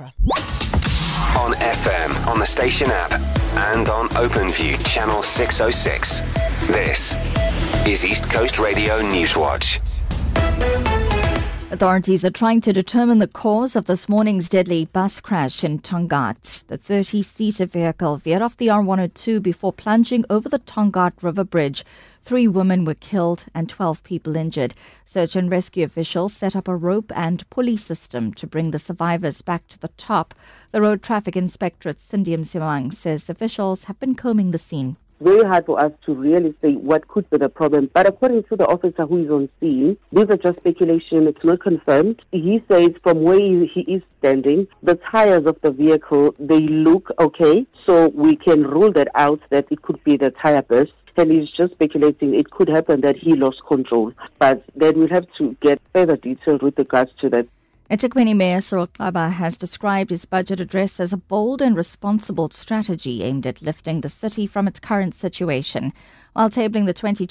Edinburgh. On FM, on the station app, and on OpenView channel 606. This is East Coast Radio Newswatch. Authorities are trying to determine the cause of this morning's deadly bus crash in Tongaat. The 30-seater vehicle veered off the R102 before plunging over the Tongaat River Bridge. 3 women were killed and 12 people injured. Search and rescue officials set up a rope and pulley system to bring the survivors back to the top. The Road Traffic Inspectorate, Cindy Msimang, says officials have been combing the scene. Very hard for us to really say what could be the problem. But according to the officer who is on scene, these are just speculation. It's not confirmed. He says from where he is standing, the tires of the vehicle, they look okay. So we can rule that out that it could be the tire burst. And he's just speculating it could happen that he lost control. But then we'll have to get further detail with regards to that. eThekwini Mayor Cyril Xaba has described his budget address as a bold and responsible strategy aimed at lifting the city from its current situation. While tabling the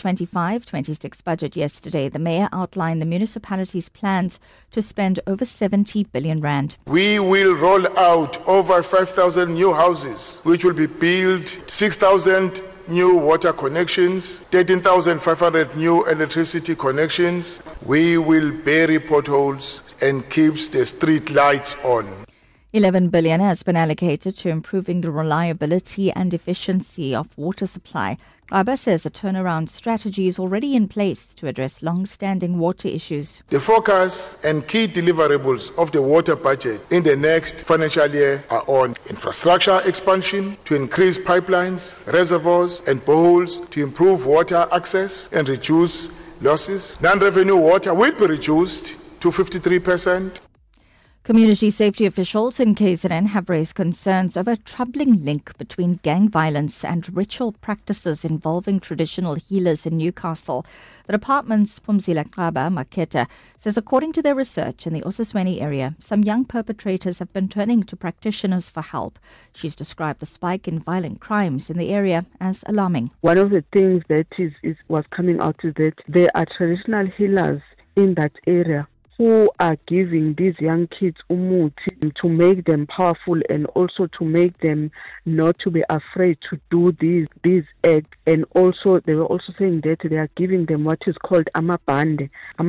2025-26 budget yesterday, the mayor outlined the municipality's plans to spend over 70 billion rand. We will roll out over 5,000 new houses, which will be built, 6,000 new water connections, 13,500 new electricity connections. We will bury potholes and keeps the street lights on. 11 billion has been allocated to improving the reliability and efficiency of water supply. Xaba says a turnaround strategy is already in place to address long-standing water issues. The focus and key deliverables of the water budget in the next financial year are on infrastructure expansion, to increase pipelines, reservoirs and boreholes, to improve water access and reduce losses. Non-revenue water will be reduced to 53%. Community safety officials in KZN have raised concerns over a troubling link between gang violence and ritual practices involving traditional healers in Newcastle. The department's Phumzile Xaba Maketa says according to their research in the Osasweni area, some young perpetrators have been turning to practitioners for help. She's described the spike in violent crimes in the area as alarming. One of the things that was coming out is that there are traditional healers in that area who are giving these young kids umuti to make them powerful and also to make them not to be afraid to do these acts. And also they were also saying that they are giving them what is called amabande,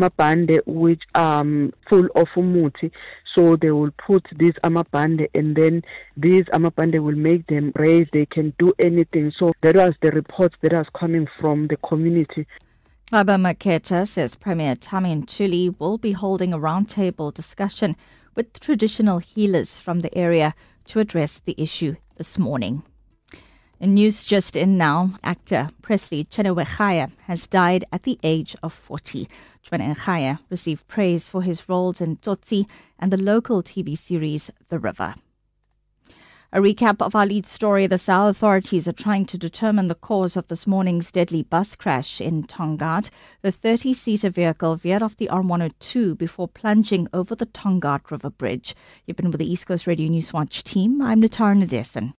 which are full of umuti. So they will put this amabande and then these amabande will make them brave. They can do anything. So that was the reports that was coming from the community. Xaba Maketa says Premier Tami Ntuli will be holding a roundtable discussion with traditional healers from the area to address the issue this morning. In news just in now, actor Presley Chenowethaya has died at the age of 40. Chenowethaya received praise for his roles in Tsotsi and the local TV series The River. A recap of our lead story. The SAL authorities are trying to determine the cause of this morning's deadly bus crash in Tongaat. The 30-seater vehicle veered off the R102 before plunging over the Tongaat River Bridge. You've been with the East Coast Radio Newswatch team. I'm Natara Nadesan.